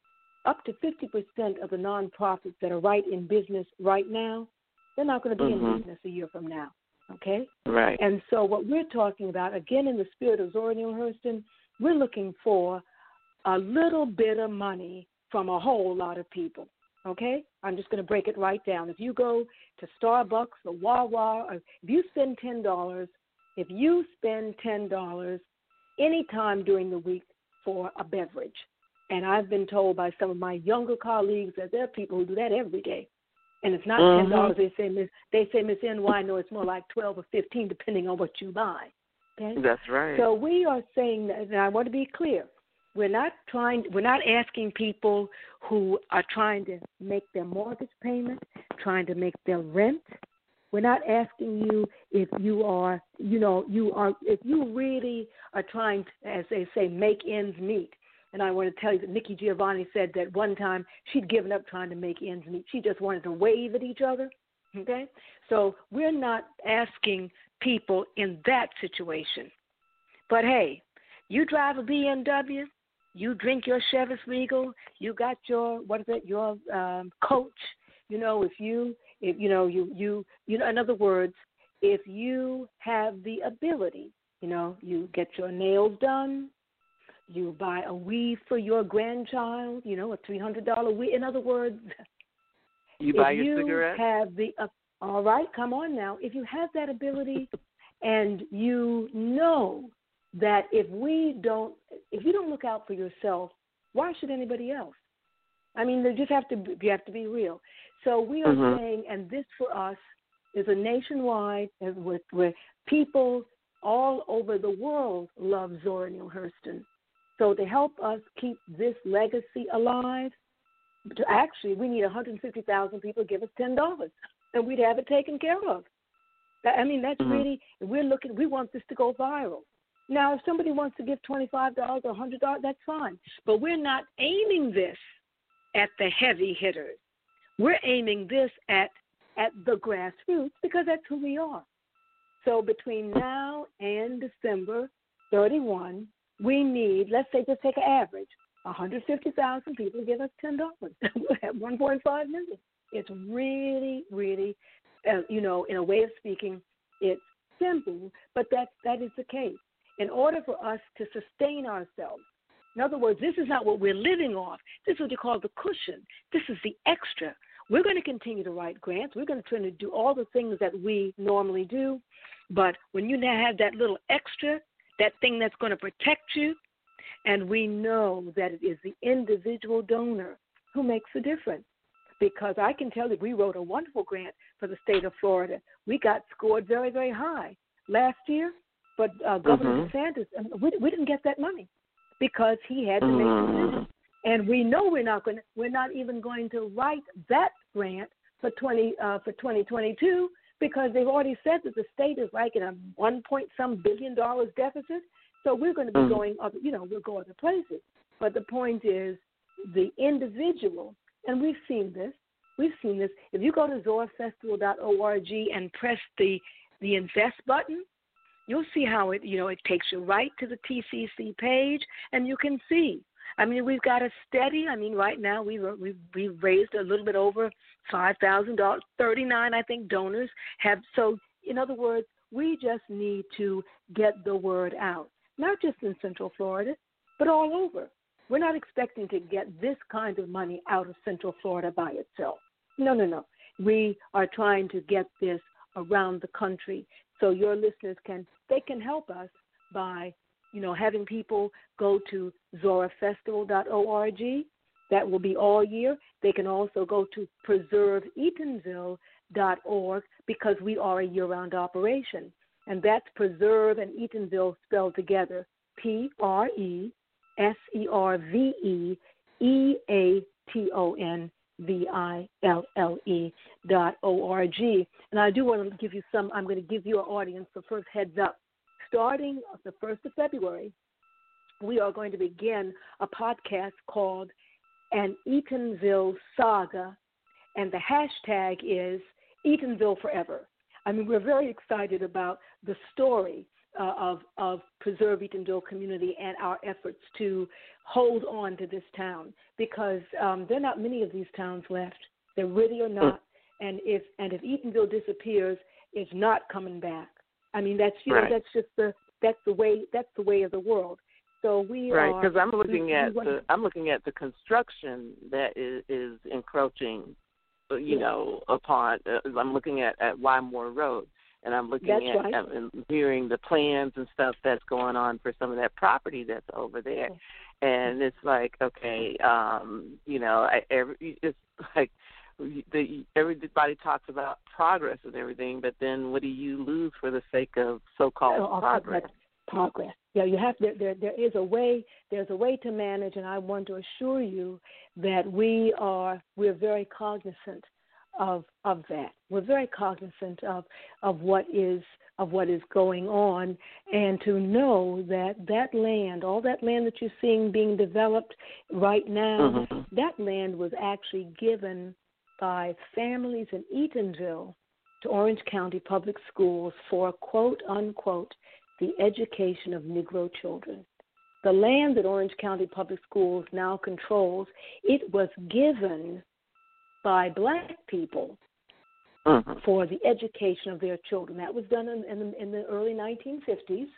up to fifty percent of the nonprofits that are right in business right now, they're not going to be mm-hmm. in business a year from now, okay? Right. And so what we're talking about, again, in the spirit of Zora Neale Hurston, we're looking for a little bit of money from a whole lot of people, okay? I'm just going to break it right down. If you go to Starbucks or Wawa, or if you spend ten dollars, if you spend ten dollars any time during the week for a beverage, and I've been told by some of my younger colleagues that there are people who do that every day, and it's not ten dollars. Mm-hmm. They say, Miss, they say, Miss N Y, no, it's more like twelve or fifteen, depending on what you buy. Okay, that's right. So we are saying that, and I want to be clear. We're not trying. We're not asking people who are trying to make their mortgage payment, trying to make their rent. We're not asking you if you are, you know, you are, if you really are trying to, as they say, make ends meet. And I want to tell you that Nikki Giovanni said that one time she'd given up trying to make ends meet. She just wanted to wave at each other. Okay? So we're not asking people in that situation. But, hey, you drive a B M W, you drink your Chevy Regal, you got your, what is it, your um, Coach. You know, if you, if you know, you, you, you know, in other words, if you have the ability, you know, you get your nails done, you buy a weave for your grandchild, you know, a three hundred dollars weave. In other words, you buy if your you cigarette. Have the, uh, all right, come on now. If you have that ability and you know that if we don't, if you don't look out for yourself, why should anybody else? I mean, they just have to, you have to be real. So we are mm-hmm. saying, and this for us is a nationwide, with, with people all over the world love Zora Neale Hurston. So to help us keep this legacy alive, to actually, we need one hundred fifty thousand people to give us ten dollars, and we'd have it taken care of. I mean, that's mm-hmm. really, we're looking, we want this to go viral. Now, if somebody wants to give twenty-five dollars or one hundred dollars, that's fine. But we're not aiming this at the heavy hitters. We're aiming this at, at the grassroots because that's who we are. So between now and December thirty-first, we need, let's say, just take an average, one hundred fifty thousand people give us ten dollars. We'll have one point five million. It's really, really, uh, you know, in a way of speaking, it's simple, but that, that is the case. In order for us to sustain ourselves, in other words, this is not what we're living off. This is what you call the cushion. This is the extra. We're going to continue to write grants. We're going to try to do all the things that we normally do. But when you now have that little extra, that thing that's going to protect you, and we know that it is the individual donor who makes the difference. Because I can tell you, we wrote a wonderful grant for the state of Florida. We got scored very, very high last year, but uh, Governor mm-hmm. DeSantis, we, we didn't get that money because he had to make a decision. And we know we're not going. We're not even going to write that grant for twenty uh, for twenty twenty-two because they've already said that the state is like in a one point some billion dollars deficit. So we're going to be mm-hmm. going other. You know, we'll go other places. But the point is, the individual, and we've seen this. We've seen this. If you go to zora festival dot org and press the the invest button, you'll see how it. You know, it takes you right to the T C C page, and you can see. I mean, we've got a steady, I mean, right now we've, we've, we've raised a little bit over five thousand dollars, thirty-nine, I think, donors have. So, in other words, we just need to get the word out, not just in Central Florida, but all over. We're not expecting to get this kind of money out of Central Florida by itself. No, no, no. We are trying to get this around the country so your listeners can, they can help us by you know, having people go to zora festival dot org. That will be all year. They can also go to preserve eatonville dot org because we are a year-round operation. And that's Preserve and Eatonville spelled together, P R E S E R V E E A T O N V I L L E dot O R G. And I do want to give you some, I'm going to give you an audience the first heads up. Starting the first of February, we are going to begin a podcast called An Eatonville Saga, and the hashtag is Eatonville Forever. I mean, we're very excited about the story uh, of of Preserve Eatonville community and our efforts to hold on to this town, because um, there are not many of these towns left. There really are not. And if and if Eatonville disappears, it's not coming back. I mean, that's you right. know that's just the that's the way that's the way of the world. So we right are, because I'm looking we, at we the I'm looking at the construction that is, is encroaching, you yeah. know, upon. Uh, I'm looking at, at Wymore Road, and I'm looking that's at right. uh, and hearing the plans and stuff that's going on for some of that property that's over there, and it's like, okay, um, you know, I, every, it's like. The, everybody talks about progress and everything, but then what do you lose for the sake of so-called oh, progress? Progress. Yeah, you have there, there. There is a way. There's a way to manage, and I want to assure you that we are. We're very cognizant of of that. We're very cognizant of of what is of what is going on, and to know that that land, all that land that you're seeing being developed right now, mm-hmm. that land was actually given by families in Eatonville to Orange County Public Schools for, quote, unquote, the education of Negro children. The land that Orange County Public Schools now controls, it was given by black people mm-hmm. for the education of their children. That was done in, in, the, in the early nineteen fifties.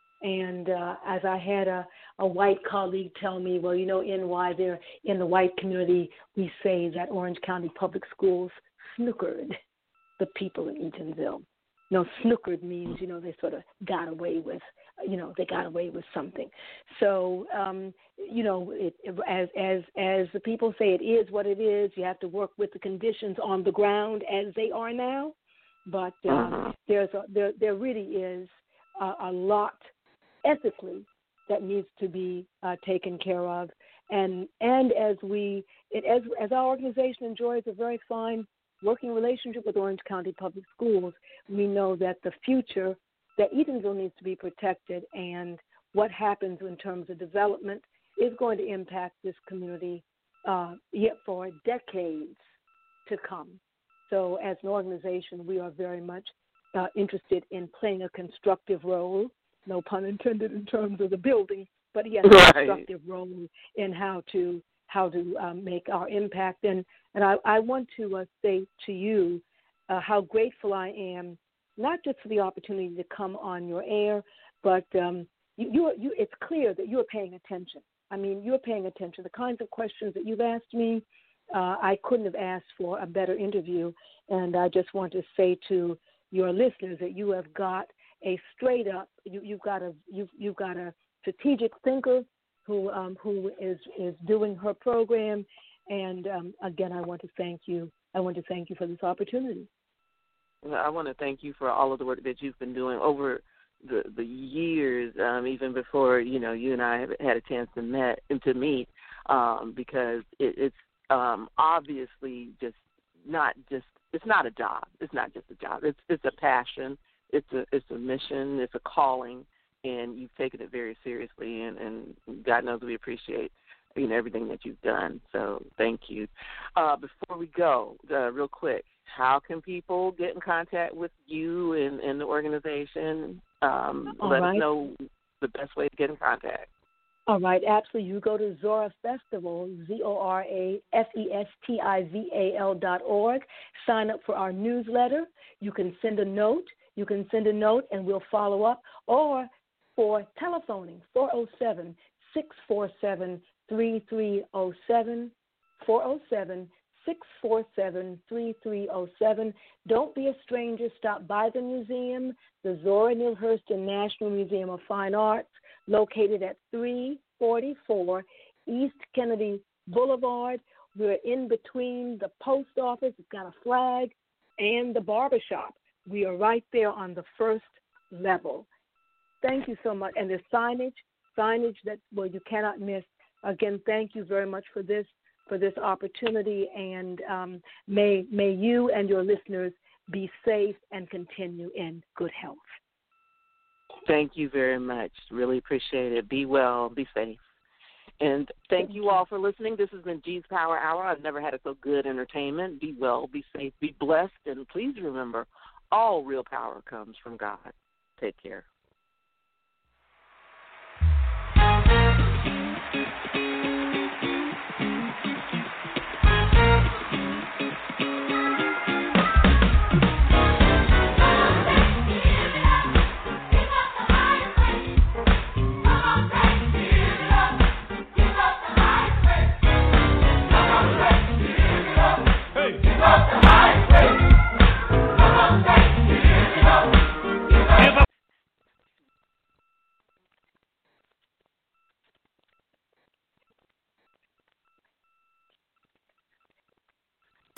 And uh, as I had a, a white colleague tell me, well, you know, N Y, there in the white community, we say that Orange County Public Schools snookered the people in Eatonville. You know, snookered means, you know, they sort of got away with, you know, they got away with something. So, um, you know, it, as as as the people say, it is what it is. You have to work with the conditions on the ground as they are now. But uh, uh-huh. there's a, there there really is a, a lot ethically that needs to be uh, taken care of, and and as we it, as as our organization enjoys a very fine working relationship with Orange County Public Schools, we know that the future, that Eatonville needs to be protected, and what happens in terms of development is going to impact this community uh, yet for decades to come. So as an organization, we are very much uh, interested in playing a constructive role, no pun intended in terms of the building, but yes, right. a constructive role in how to how to um, make our impact. And and I, I want to uh, say to you uh, how grateful I am, not just for the opportunity to come on your air, but um, you, you, you, it's clear that you're paying attention. I mean, you're paying attention. The kinds of questions that you've asked me, uh, I couldn't have asked for a better interview. And I just want to say to your listeners that you have got a straight up, you, you've got a you've you've got a strategic thinker who um, who is is doing her program, and um, again, I want to thank you. I want to thank you for this opportunity. Well, I want to thank you for all of the work that you've been doing over the the years, um, even before you know you and I have had a chance to met and to meet, um, because it, it's um, obviously just not just it's not a job. It's not just a job. It's it's a passion. It's a it's a mission. It's a calling, and you've taken it very seriously. And, and God knows we appreciate you know everything that you've done. So thank you. Uh, before we go, uh, real quick, how can people get in contact with you and, and the organization? Um, let right. us know the best way to get in contact. All right, absolutely. You go to Zora Festival, Z O R A F E S T I V A L dot org. Sign up for our newsletter. You can send a note. You can send a note, and we'll follow up. Or for telephoning, four oh seven, six four seven, three three oh seven, four oh seven, six four seven, three three oh seven. Don't be a stranger. Stop by the museum, the Zora Neale Hurston National Museum of Fine Arts, located at three forty-four East Kennedy Boulevard. We're in between the post office, it's got a flag, and the barbershop. We are right there on the first level. Thank you so much. And there's signage, signage that, well, you cannot miss. Again, thank you very much for this, for this opportunity, and um, may may you and your listeners be safe and continue in good health. Thank you very much. Really appreciate it. Be well. Be safe. And thank you all for listening. This has been G's Power Hour. I've never had it so good entertainment. Be well, be safe, be blessed, and please remember, all real power comes from God. Take care.